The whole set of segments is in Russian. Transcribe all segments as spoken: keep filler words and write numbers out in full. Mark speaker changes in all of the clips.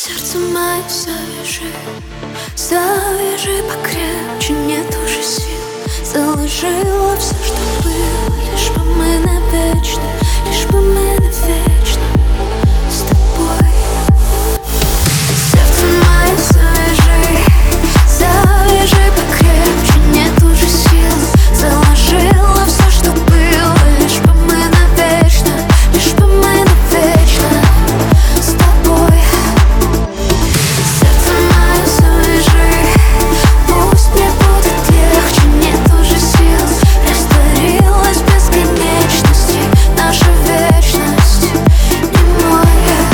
Speaker 1: Сердце мое, завяжи, завяжи покрепче, нет уже сил. Заложила все, что было, лишь бы мы навечно, лишь бы мы навечно с тобой. Сердце мое, завяжи, завяжи покрепче, нет уже сил. Заложила все, что было, лишь бы мы навечно, лишь бы мы навечно с тобой. Сердце мое, завяжи, пусть мне будет легче, нет уже сил. Растворилась в бесконечности наша вечность, не моя.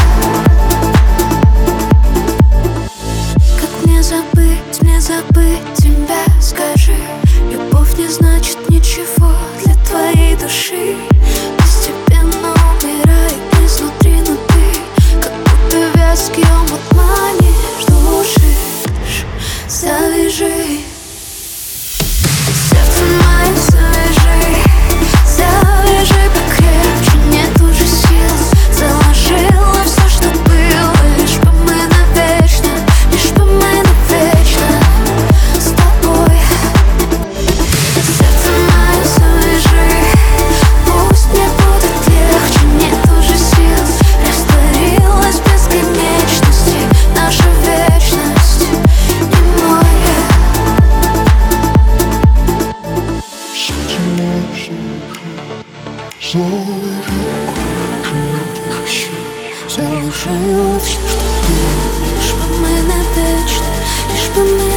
Speaker 1: Как мне забыть, мне забыть тебя, скажи? Любовь не значит ничего для твоей души. Постепенно умирает изнутри, но ты как будто вязкий омут манишь, душишь. Завяжи. Сердце мое, завяжи, завяжи покрепче, нет уже сил. Заложила все, что было, лишь бы мы навечно, лишь бы мы навечно с тобой. Сердце мое, завяжи, пусть мне будет легче, нет уже сил. Растворилась в бесконечности наша вечность, не моя. Заложила все, что было, лишь бы мы навечно, лишь бы мы